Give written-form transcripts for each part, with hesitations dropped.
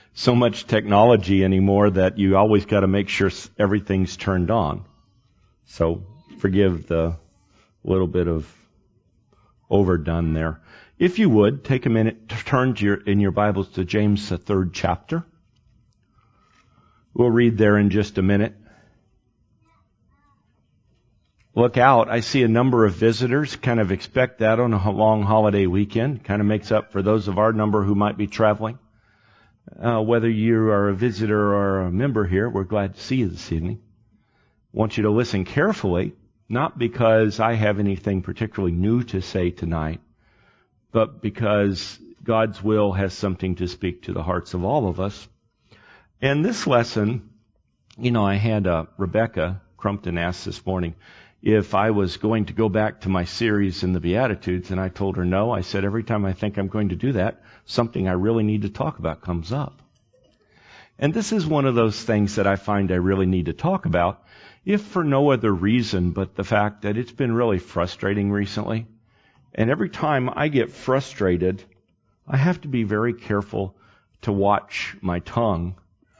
so much technology anymore that you always got to make sure everything's turned on. So forgive the little bit of overdone there. If you would, take a minute to turn in your Bibles to James, the 3rd chapter. We'll read there in just a minute. Look out. I see a number of visitors. Kind of expect that on a long holiday weekend. Kind of makes up for those of our number who might be traveling. Whether you are a visitor or a member here, we're glad to see you this evening. I want you to listen carefully, not because I have anything particularly new to say tonight, but because God's will has something to speak to the hearts of all of us. And this lesson, I had Rebecca Crumpton ask this morning if I was going to go back to my series in the Beatitudes, and I told her no. I said every time I think I'm going to do that, something I really need to talk about comes up. And this is one of those things that I find I really need to talk about, if for no other reason but the fact that it's been really frustrating recently. And every time I get frustrated, I have to be very careful to watch my tongue.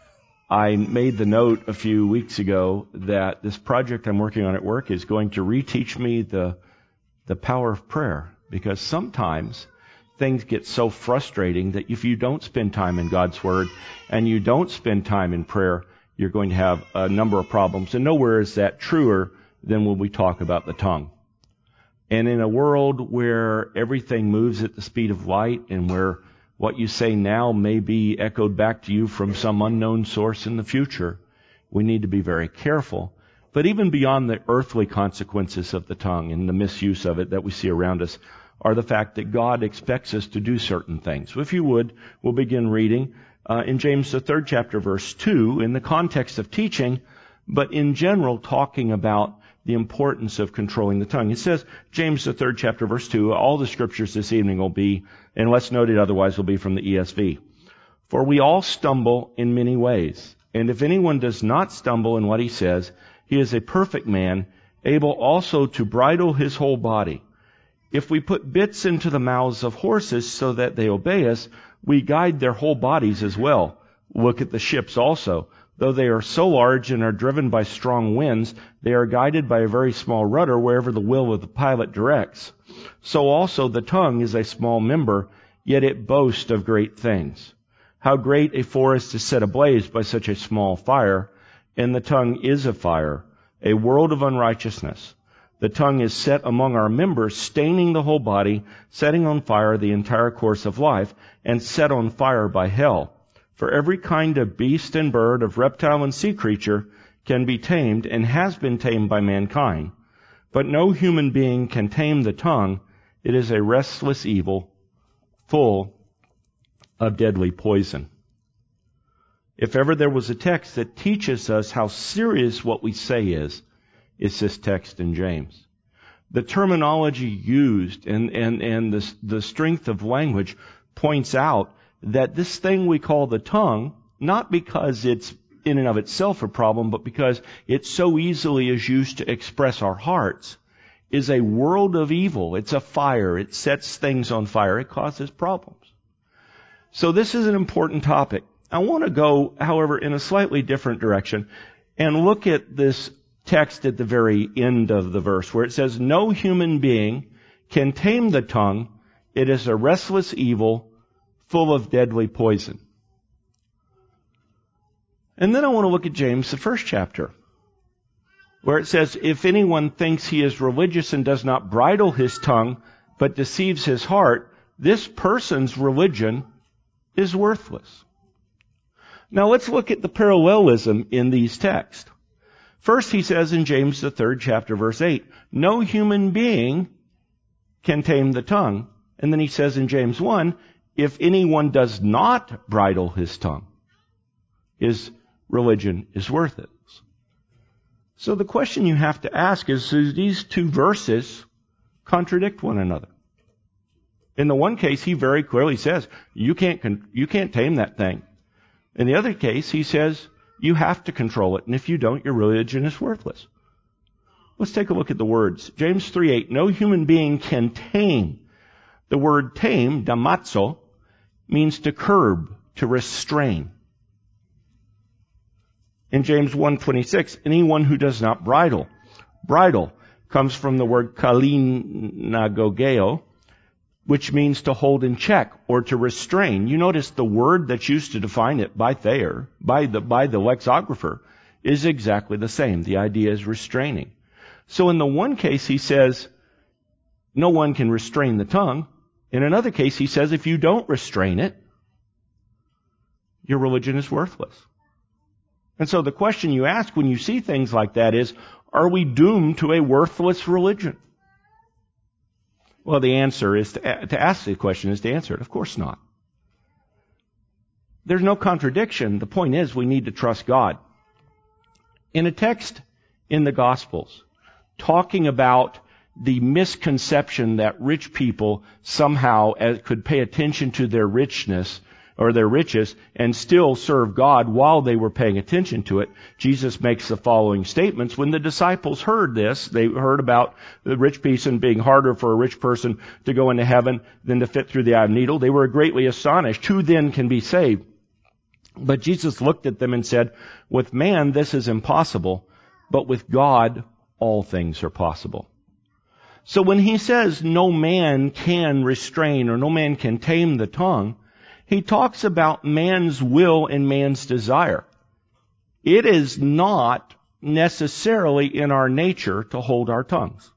I made the note a few weeks ago that this project I'm working on at work is going to reteach me the power of prayer, because sometimes things get so frustrating that if you don't spend time in God's Word and you don't spend time in prayer, you're going to have a number of problems. And nowhere is that truer than when we talk about the tongue. And in a world where everything moves at the speed of light and where what you say now may be echoed back to you from some unknown source in the future, we need to be very careful. But even beyond the earthly consequences of the tongue and the misuse of it that we see around us are the fact that God expects us to do certain things. So if you would, we'll begin reading in James, the 3rd chapter, verse 2, in the context of teaching, but in general talking about the importance of controlling the tongue. It says, James, the 3rd chapter, verse 2, all the scriptures this evening will be, unless noted otherwise, will be from the ESV. For we all stumble in many ways, and if anyone does not stumble in what he says, he is a perfect man, able also to bridle his whole body. If we put bits into the mouths of horses so that they obey us, we guide their whole bodies as well. Look at the ships also. Though they are so large and are driven by strong winds, they are guided by a very small rudder wherever the will of the pilot directs. So also the tongue is a small member, yet it boasts of great things. How great a forest is set ablaze by such a small fire, and the tongue is a fire, a world of unrighteousness. The tongue is set among our members, staining the whole body, setting on fire the entire course of life, and set on fire by hell. For every kind of beast and bird, of reptile and sea creature can be tamed and has been tamed by mankind. But no human being can tame the tongue. It is a restless evil, full of deadly poison. If ever there was a text that teaches us how serious what we say is, it's this text in James. The terminology used and the strength of language points out that this thing we call the tongue, not because it's in and of itself a problem, but because it so easily is used to express our hearts, is a world of evil. It's a fire. It sets things on fire. It causes problems. So this is an important topic. I want to go, however, in a slightly different direction and look at this text at the very end of the verse where it says, no human being can tame the tongue. It is a restless evil, full of deadly poison. And then I want to look at James, the 1st chapter, where it says, if anyone thinks he is religious and does not bridle his tongue, but deceives his heart, this person's religion is worthless. Now let's look at the parallelism in these texts. First, he says in James, the 3rd chapter, verse 8, no human being can tame the tongue. And then he says in James 1, if anyone does not bridle his tongue, his religion is worthless. So the question you have to ask is, do these two verses contradict one another? In the one case, he very clearly says, you can't tame that thing. In the other case, he says, you have to control it, and if you don't, your religion is worthless. Let's take a look at the words. James 3:8, no human being can tame. The word tame, damazo, means to curb, to restrain. In James 1:26, anyone who does not bridle. Bridle comes from the word kalinagogeo, which means to hold in check or to restrain. You notice the word that's used to define it by Thayer, by the lexicographer, is exactly the same. The idea is restraining. So in the one case, he says, no one can restrain the tongue. In another case, he says, if you don't restrain it, your religion is worthless. And so the question you ask when you see things like that is, are we doomed to a worthless religion? Well, the answer is to ask the question is to answer it. Of course not. There's no contradiction. The point is we need to trust God. In a text in the Gospels, talking about the misconception that rich people somehow could pay attention to their richness or their riches and still serve God while they were paying attention to it, Jesus makes the following statements. When the disciples heard this, they heard about the rich person being harder for a rich person to go into heaven than to fit through the eye of a needle. They were greatly astonished. Who then can be saved? But Jesus looked at them and said, with man this is impossible, but with God all things are possible. So when he says no man can restrain or no man can tame the tongue, he talks about man's will and man's desire. It is not necessarily in our nature to hold our tongues.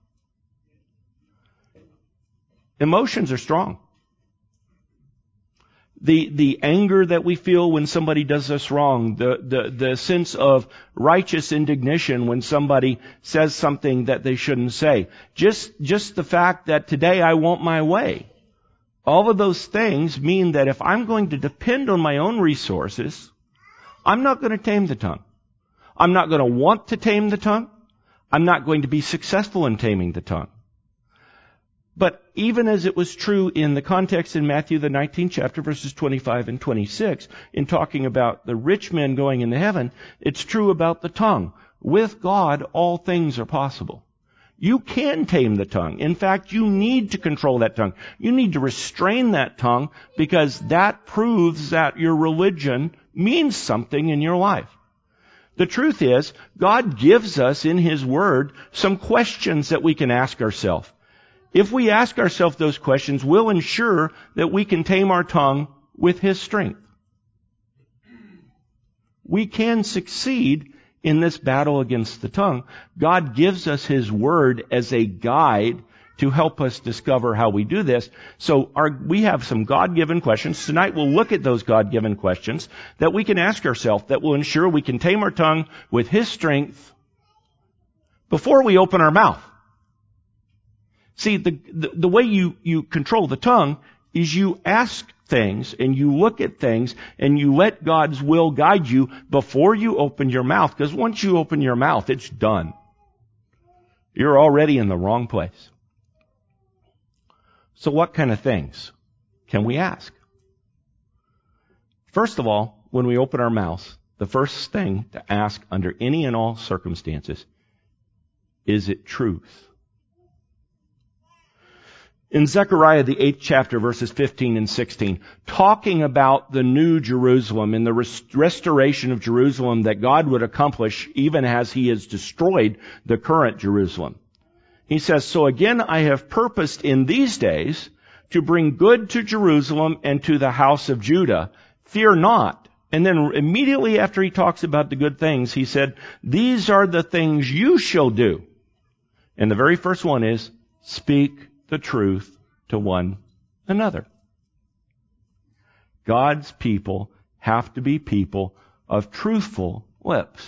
Emotions are strong. The anger that we feel when somebody does us wrong, the sense of righteous indignation when somebody says something that they shouldn't say, just the fact that today I want my way. All of those things mean that if I'm going to depend on my own resources, I'm not going to tame the tongue. I'm not going to want to tame the tongue. I'm not going to be successful in taming the tongue. But even as it was true in the context in Matthew, the 19th chapter, verses 25 and 26, in talking about the rich men going into heaven, it's true about the tongue. With God, all things are possible. You can tame the tongue. In fact, you need to control that tongue. You need to restrain that tongue because that proves that your religion means something in your life. The truth is, God gives us in His Word some questions that we can ask ourselves. If we ask ourselves those questions, we'll ensure that we can tame our tongue with His strength. We can succeed in this battle against the tongue. God gives us His Word as a guide to help us discover how we do this. So we have some God-given questions. Tonight we'll look at those God-given questions that we can ask ourselves that will ensure we can tame our tongue with His strength before we open our mouth. See, the way you control the tongue is you ask things and you look at things and you let God's will guide you before you open your mouth. Because once you open your mouth, it's done. You're already in the wrong place. So what kind of things can we ask? First of all, when we open our mouths, the first thing to ask under any and all circumstances, is it truth? In Zechariah, the 8th chapter, verses 15 and 16, talking about the new Jerusalem and the restoration of Jerusalem that God would accomplish even as He has destroyed the current Jerusalem. He says, so again I have purposed in these days to bring good to Jerusalem and to the house of Judah. Fear not. And then immediately after he talks about the good things, he said, these are the things you shall do. And the very first one is, speak the truth to one another. God's people have to be people of truthful lips.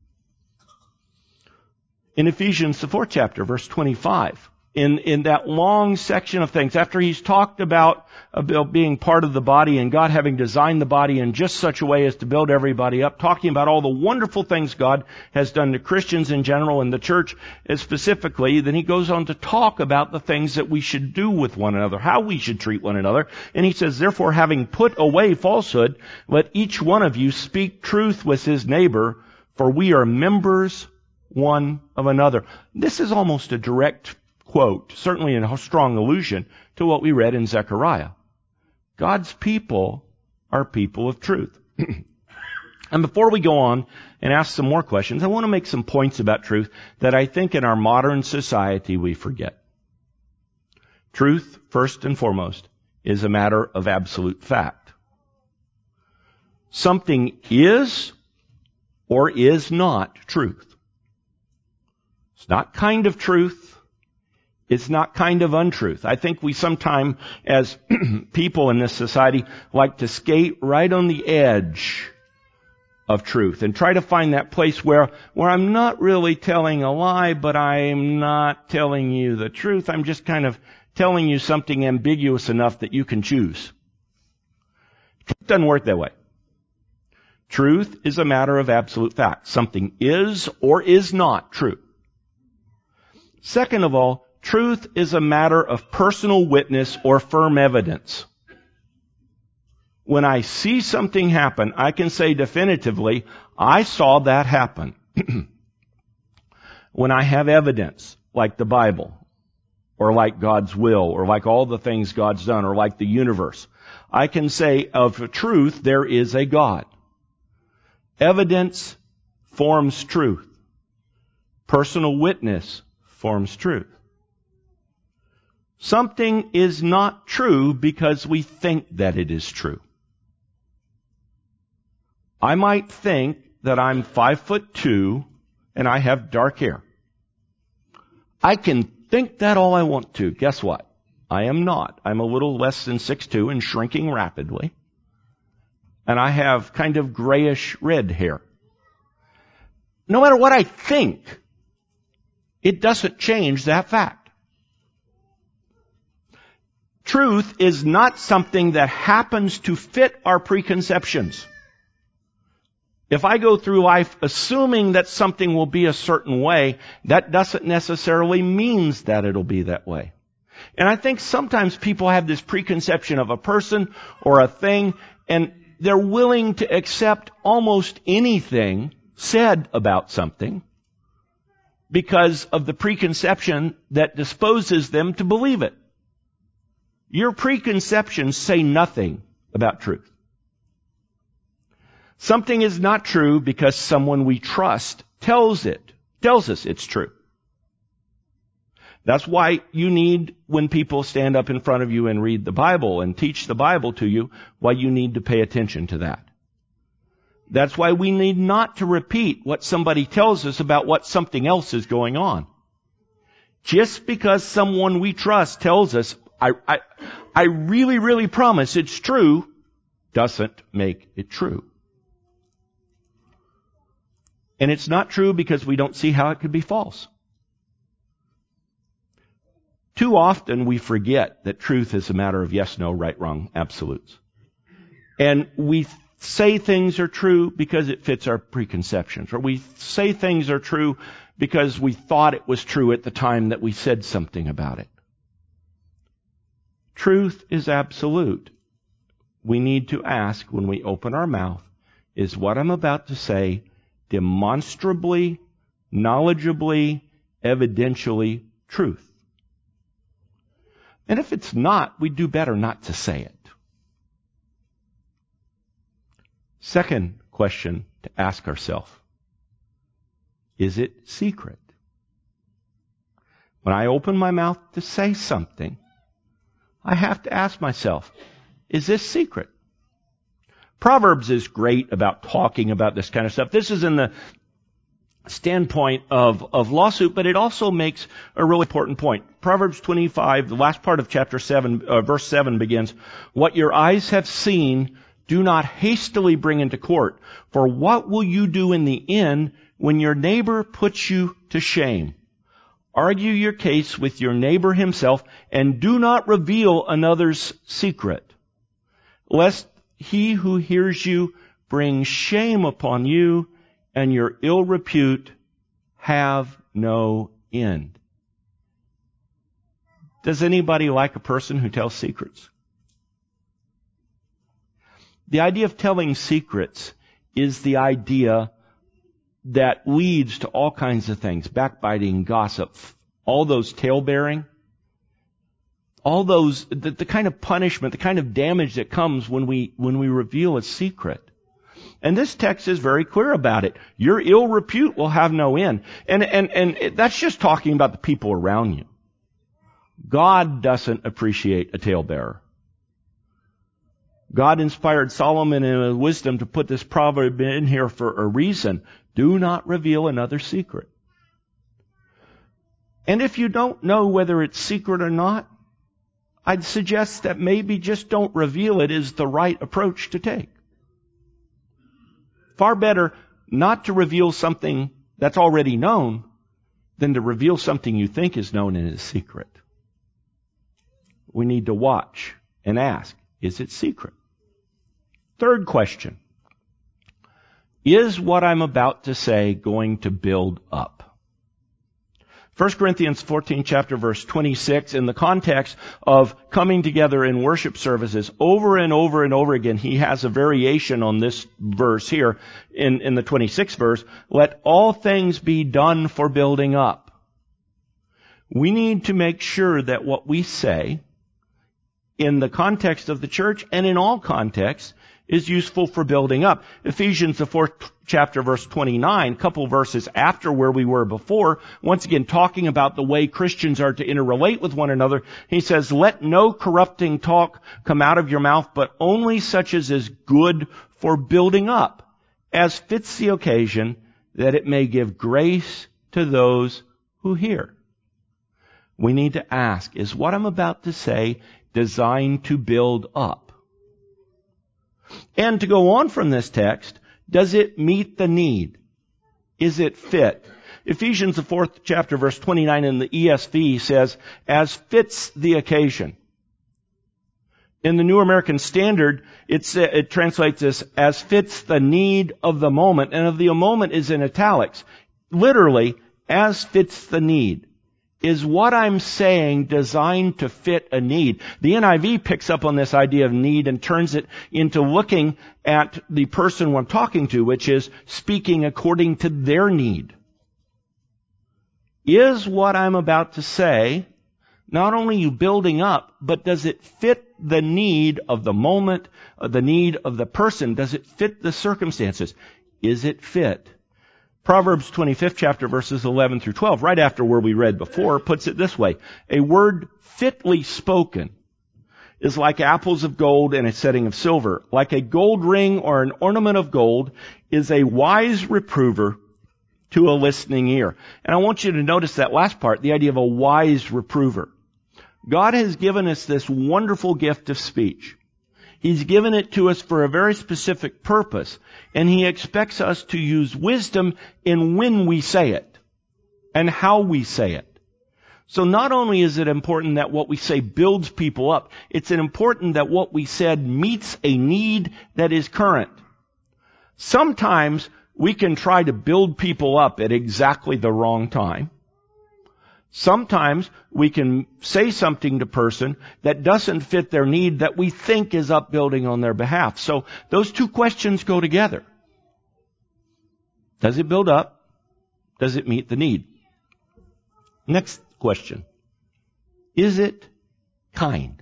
In Ephesians, the 4th chapter, verse 25, in that long section of things, after he's talked about being part of the body and God having designed the body in just such a way as to build everybody up, talking about all the wonderful things God has done to Christians in general and the church specifically, then he goes on to talk about the things that we should do with one another, how we should treat one another. And he says, therefore, having put away falsehood, let each one of you speak truth with his neighbor, for we are members one of another. This is almost a direct quote, certainly a strong allusion to what we read in Zechariah. God's people are people of truth. And before we go on and ask some more questions, I want to make some points about truth that I think in our modern society we forget. Truth, first and foremost, is a matter of absolute fact. Something is or is not truth. It's not kind of truth. It's not kind of untruth. I think we sometimes, as people in this society, like to skate right on the edge of truth and try to find that place where I'm not really telling a lie, but I'm not telling you the truth. I'm just kind of telling you something ambiguous enough that you can choose. Truth doesn't work that way. Truth is a matter of absolute fact. Something is or is not true. Second of all, truth is a matter of personal witness or firm evidence. When I see something happen, I can say definitively, I saw that happen. When I have evidence, like the Bible, or like God's will, or like all the things God's done, or like the universe, I can say of truth, there is a God. Evidence forms truth. Personal witness forms truth. Something is not true because we think that it is true. I might think that I'm 5'2" and I have dark hair. I can think that all I want to. Guess what? I am not. I'm a little less than 6'2" and shrinking rapidly. And I have kind of grayish red hair. No matter what I think, it doesn't change that fact. Truth is not something that happens to fit our preconceptions. If I go through life assuming that something will be a certain way, that doesn't necessarily mean that it'll be that way. And I think sometimes people have this preconception of a person or a thing, and they're willing to accept almost anything said about something because of the preconception that disposes them to believe it. Your preconceptions say nothing about truth. Something is not true because someone we trust tells us it's true. That's why you need, when people stand up in front of you and read the Bible and teach the Bible to you, why you need to pay attention to that. That's why we need not to repeat what somebody tells us about what something else is going on. Just because someone we trust tells us, I really, really promise it's true, doesn't make it true. And it's not true because we don't see how it could be false. Too often we forget that truth is a matter of yes, no, right, wrong, absolutes. And we say things are true because it fits our preconceptions. Or we say things are true because we thought it was true at the time that we said something about it. Truth is absolute. We need to ask when we open our mouth, is what I'm about to say demonstrably, knowledgeably, evidentially truth? And if it's not, we do better not to say it. Second question to ask ourselves, is it secret? When I open my mouth to say something, I have to ask myself, is this secret? Proverbs is great about talking about this kind of stuff. This is in the standpoint of lawsuit, but it also makes a really important point. Proverbs 25, the last part of chapter 7, verse 7 begins, "What your eyes have seen, do not hastily bring into court. For what will you do in the end when your neighbor puts you to shame? Argue your case with your neighbor himself, and do not reveal another's secret, lest he who hears you bring shame upon you, and your ill repute have no end." Does anybody like a person who tells secrets? The idea of telling secrets is the idea that leads to all kinds of things, backbiting, gossip, all those tale-bearing, all those, the kind of punishment, the kind of damage that comes when we reveal a secret. And this text is very clear about it. Your ill repute will have no end. And that's just talking about the people around you. God doesn't appreciate a talebearer. God inspired Solomon in his wisdom to put this proverb in here for a reason. Do not reveal another secret. And if you don't know whether it's secret or not, I'd suggest that maybe just don't reveal it is the right approach to take. Far better not to reveal something that's already known than to reveal something you think is known and is secret. We need to watch and ask, is it secret? Third question. Is what I'm about to say going to build up? 1 Corinthians 14 chapter verse 26, in the context of coming together in worship services, over and over and over again, he has a variation on this verse here in the 26th verse. Let all things be done for building up. We need to make sure that what we say in the context of the church and in all contexts is useful for building up. Ephesians, the 4th chapter, verse 29, a couple verses after where we were before, once again talking about the way Christians are to interrelate with one another. He says, let no corrupting talk come out of your mouth, but only such as is good for building up, as fits the occasion, that it may give grace to those who hear. We need to ask, is what I'm about to say designed to build up? And to go on from this text, does it meet the need? Is it fit? Ephesians, the 4th chapter, verse 29 in the ESV says, as fits the occasion. In the New American Standard, it translates this as fits the need of the moment, and of the moment is in italics. Literally, as fits the need. Is what I'm saying designed to fit a need? The NIV picks up on this idea of need and turns it into looking at the person I'm talking to, which is speaking according to their need. Is what I'm about to say not only you building up, but does it fit the need of the moment, the need of the person? Does it fit the circumstances? Is it fit? Proverbs 25th chapter verses 11 through 12, right after where we read before, puts it this way. A word fitly spoken is like apples of gold in a setting of silver. Like a gold ring or an ornament of gold is a wise reprover to a listening ear. And I want you to notice that last part, the idea of a wise reprover. God has given us this wonderful gift of speech. He's given it to us for a very specific purpose, and He expects us to use wisdom in when we say it and how we say it. So not only is it important that what we say builds people up, it's important that what we said meets a need that is current. Sometimes we can try to build people up at exactly the wrong time. Sometimes we can say something to a person that doesn't fit their need that we think is upbuilding on their behalf. So those two questions go together. Does it build up? Does it meet the need? Next question. Is it kind?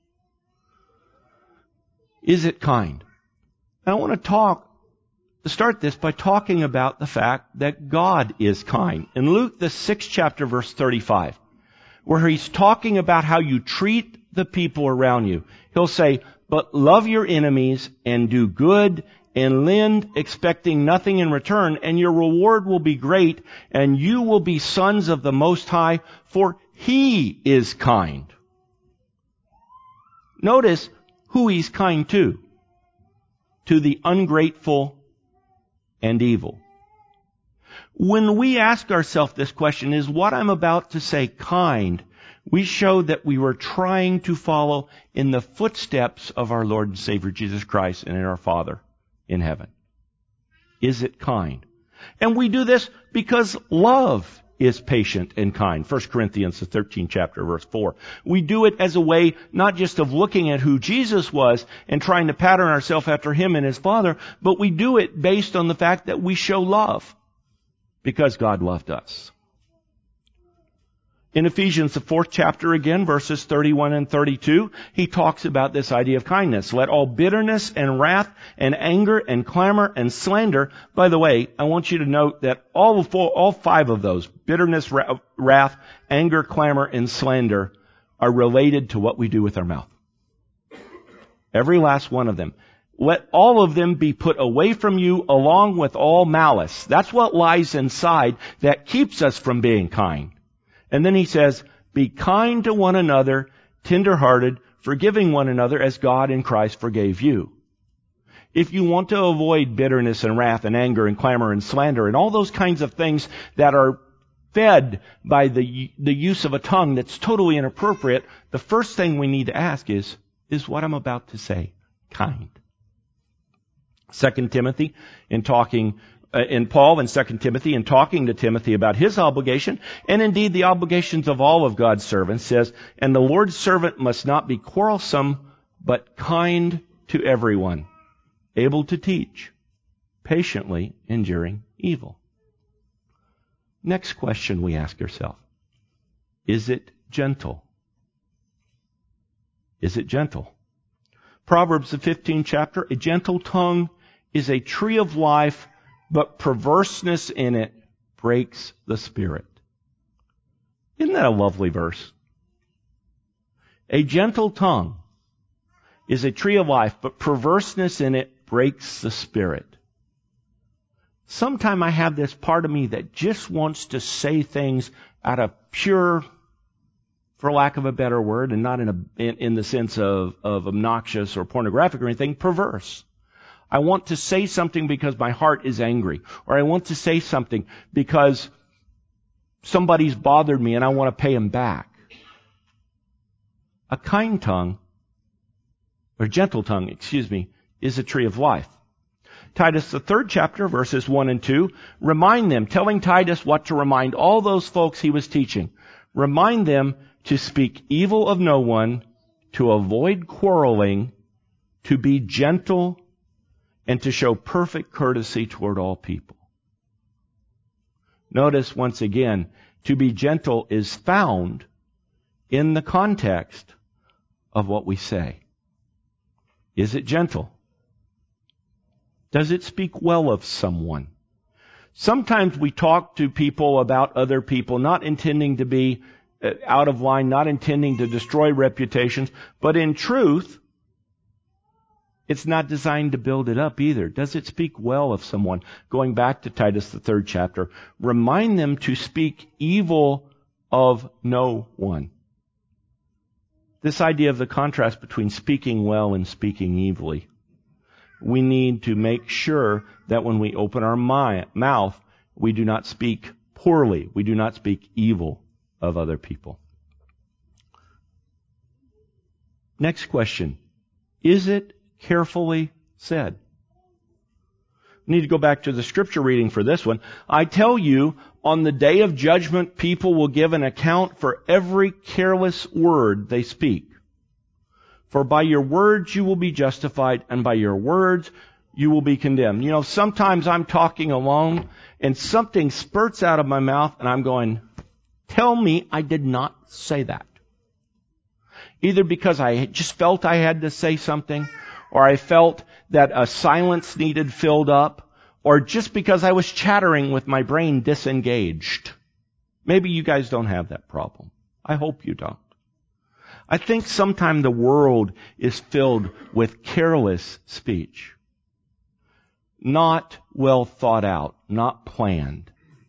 Is it kind? And I want to start this by talking about the fact that God is kind. In Luke, the 6th chapter, verse 35, where He's talking about how you treat the people around you, He'll say, but love your enemies and do good and lend, expecting nothing in return, and your reward will be great, and you will be sons of the Most High, for He is kind. Notice who He's kind to. To the ungrateful and evil. When we ask ourselves this question, is what I'm about to say kind? We show that we were trying to follow in the footsteps of our Lord and Savior Jesus Christ and in our Father in heaven. Is it kind? And we do this because love is patient and kind. 1 Corinthians, the 13th chapter, verse 4. We do it as a way not just of looking at who Jesus was and trying to pattern ourselves after Him and His Father, but we do it based on the fact that we show love because God loved us. In Ephesians, the 4th chapter again, verses 31 and 32, he talks about this idea of kindness. Let all bitterness and wrath and anger and clamor and slander. By the way, I want you to note that all 5 of those, bitterness, wrath, anger, clamor, and slander, are related to what we do with our mouth. Every last one of them. Let all of them be put away from you along with all malice. That's what lies inside that keeps us from being kind. And then he says, be kind to one another, tender-hearted, forgiving one another as God in Christ forgave you. If you want to avoid bitterness and wrath and anger and clamor and slander and all those kinds of things that are fed by the use of a tongue that's totally inappropriate, the first thing we need to ask is what I'm about to say kind? 2 Timothy, in Paul in 2 Timothy, in talking to Timothy about his obligation, and indeed the obligations of all of God's servants, says, and the Lord's servant must not be quarrelsome, but kind to everyone, able to teach, patiently enduring evil. Next question we ask ourselves, is it gentle? Is it gentle? Proverbs, the 15th chapter, a gentle tongue is a tree of life, but perverseness in it breaks the spirit. Isn't that a lovely verse? A gentle tongue is a tree of life, but perverseness in it breaks the spirit. Sometime I have this part of me that just wants to say things out of pure, for lack of a better word, and not in the sense of obnoxious or pornographic or anything, perverse. I want to say something because my heart is angry. Or I want to say something because somebody's bothered me and I want to pay him back. A kind tongue, or gentle tongue, is a tree of life. Titus, the 3rd chapter, verses 1 and 2, remind them, telling Titus what to remind all those folks he was teaching. Remind them to speak evil of no one, to avoid quarreling, to be gentle, and to show perfect courtesy toward all people. Notice once again, to be gentle is found in the context of what we say. Is it gentle? Does it speak well of someone? Sometimes we talk to people about other people, not intending to be out of line, not intending to destroy reputations, but in truth, it's not designed to build it up either. Does it speak well of someone? Going back to Titus, the 3rd chapter, remind them to speak evil of no one. This idea of the contrast between speaking well and speaking evilly. We need to make sure that when we open our mouth, we do not speak poorly. We do not speak evil of other people. Next question. Is it carefully said? We need to go back to the scripture reading for this one. I tell you, on the day of judgment, people will give an account for every careless word they speak. For by your words you will be justified, and by your words you will be condemned. You know, sometimes I'm talking alone, and something spurts out of my mouth, and I'm going, tell me I did not say that. Either because I just felt I had to say something, or I felt that a silence needed filled up, or just because I was chattering with my brain disengaged. Maybe you guys don't have that problem. I hope you don't. I think sometimes the world is filled with careless speech. Not well thought out, not planned.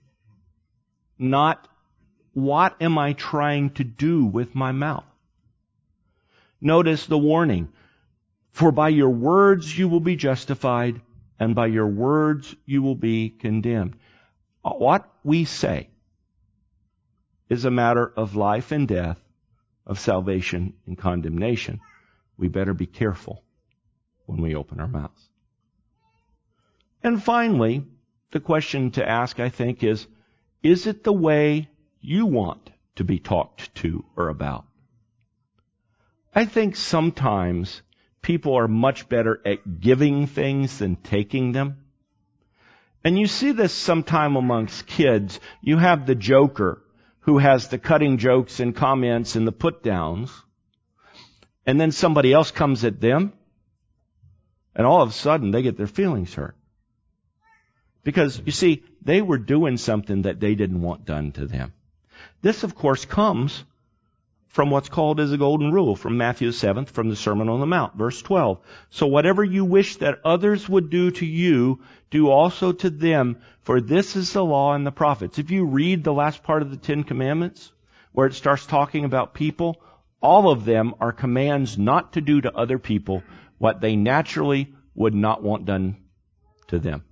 Not what am I trying to do with my mouth? Notice the warning. For by your words you will be justified, and by your words you will be condemned. What we say is a matter of life and death, of salvation and condemnation. We better be careful when we open our mouths. And finally, the question to ask, I think, is it the way you want to be talked to or about? I think sometimes people are much better at giving things than taking them. And you see this sometime amongst kids. You have the joker who has the cutting jokes and comments and the put-downs, and then somebody else comes at them, and all of a sudden they get their feelings hurt. Because, you see, they were doing something that they didn't want done to them. This, of course, comes from what's called as a golden rule, from Matthew 7th, from the Sermon on the Mount, verse 12. So whatever you wish that others would do to you, do also to them, for this is the law and the prophets. If you read the last part of the Ten Commandments, where it starts talking about people, all of them are commands not to do to other people what they naturally would not want done to them.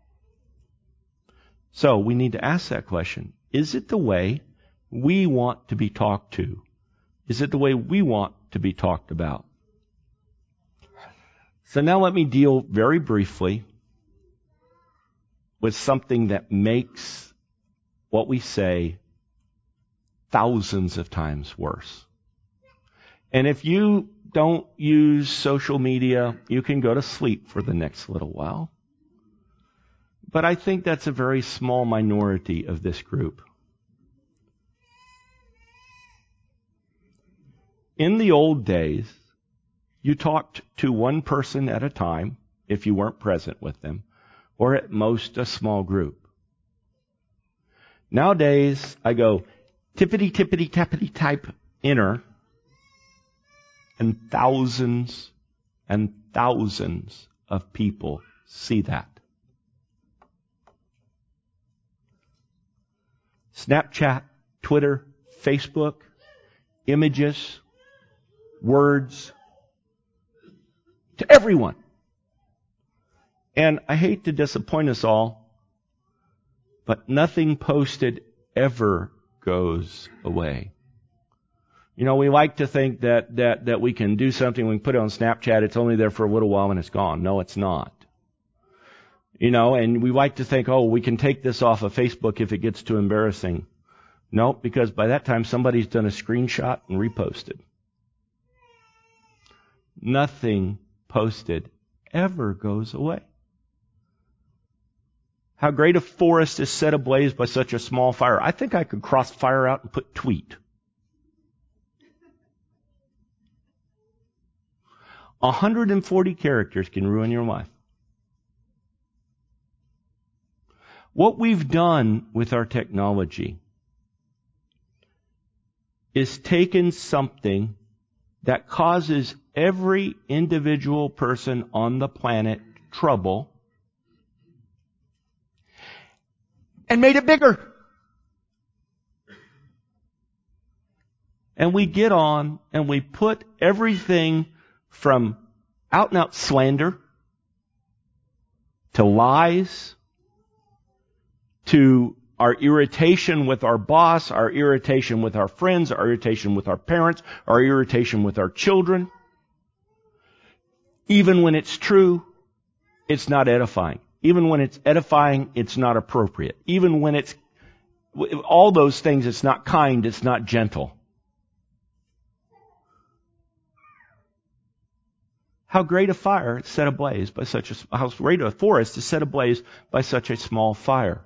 So we need to ask that question. Is it the way we want to be talked to? Is it the way we want to be talked about? So now let me deal very briefly with something that makes what we say thousands of times worse. And if you don't use social media, you can go to sleep for the next little while. But I think that's a very small minority of this group. In the old days, you talked to one person at a time if you weren't present with them, or at most a small group. Nowadays, I go tippity-tippity-tappity type enter, and thousands of people see that. Snapchat, Twitter, Facebook, images, words, to everyone. And I hate to disappoint us all, but nothing posted ever goes away. You know, we like to think that we can do something, we can put it on Snapchat, it's only there for a little while and it's gone. No, it's not. You know, and we like to think, oh, we can take this off of Facebook if it gets too embarrassing. No, because by that time somebody's done a screenshot and reposted. Nothing posted ever goes away. How great a forest is set ablaze by such a small fire. I think I could cross fire out and put tweet. 140 characters can ruin your life. What we've done with our technology is taken something that causes every individual person on the planet trouble and made it bigger. And we get on and we put everything from out and out slander to lies to our irritation with our boss, our irritation with our friends, our irritation with our parents, our irritation with our children. Even when it's true, it's not edifying. Even when it's edifying, it's not appropriate. Even when it's all those things, it's not kind, it's not gentle. How great a fire is set ablaze by such a, how great a forest is set ablaze by such a small fire.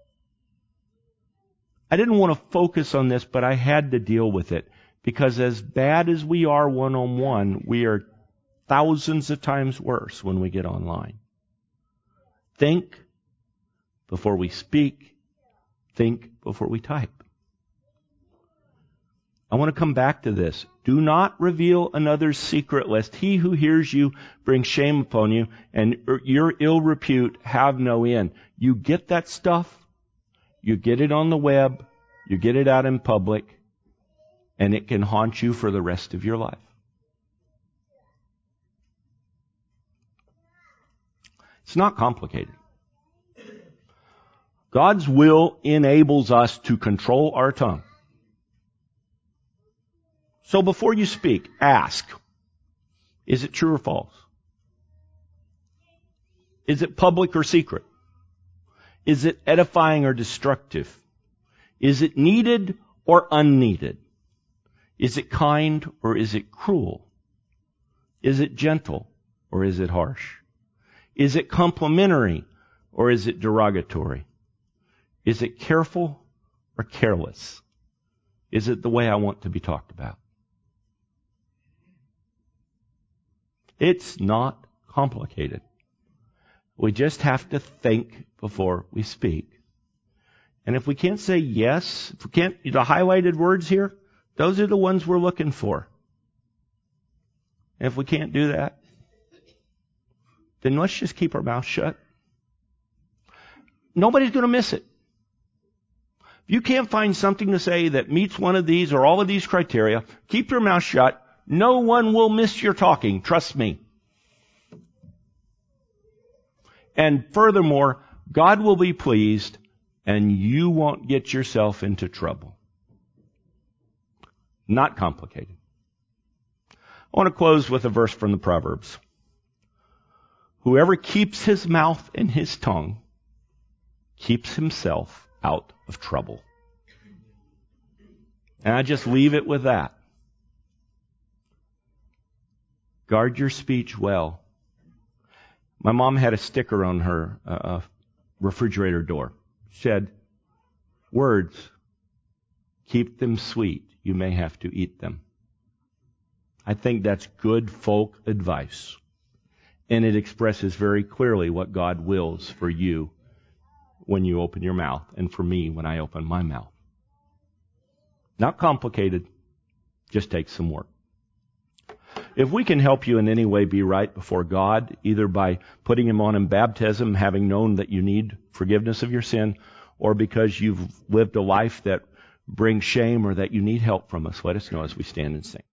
I didn't want to focus on this, but I had to deal with it. Because as bad as we are one-on-one, we are thousands of times worse when we get online. Think before we speak. Think before we type. I want to come back to this. Do not reveal another's secret, lest he who hears you bring shame upon you, and your ill repute have no end. You get that stuff, you get it on the web, you get it out in public, and it can haunt you for the rest of your life. It's not complicated. God's will enables us to control our tongue. So before you speak, ask, is it true or false? Is it public or secret? Is it edifying or destructive? Is it needed or unneeded? Is it kind or is it cruel? Is it gentle or is it harsh? Is it complimentary or is it derogatory? Is it careful or careless? Is it the way I want to be talked about? It's not complicated. We just have to think before we speak. And if we can't say yes, if we can't, the highlighted words here, those are the ones we're looking for. And if we can't do that, then let's just keep our mouth shut. Nobody's going to miss it. If you can't find something to say that meets one of these or all of these criteria, keep your mouth shut. No one will miss your talking. Trust me. And furthermore, God will be pleased and you won't get yourself into trouble. Not complicated. I want to close with a verse from the Proverbs. Whoever keeps his mouth and his tongue keeps himself out of trouble. And I just leave it with that. Guard your speech well. My mom had a sticker on her refrigerator door. It said, words, keep them sweet. You may have to eat them. I think that's good folk advice. And it expresses very clearly what God wills for you when you open your mouth, and for me when I open my mouth. Not complicated, just takes some work. If we can help you in any way be right before God, either by putting Him on in baptism, having known that you need forgiveness of your sin, or because you've lived a life that brings shame or that you need help from us, let us know as we stand and sing.